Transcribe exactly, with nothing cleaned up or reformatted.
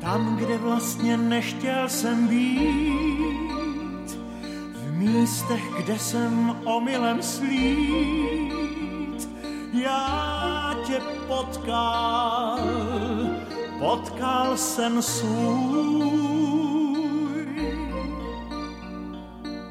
tam, kde vlastně nechtěl jsem být, v místech, kde jsem omylem slít. Já tě potkal, potkal jsem svůj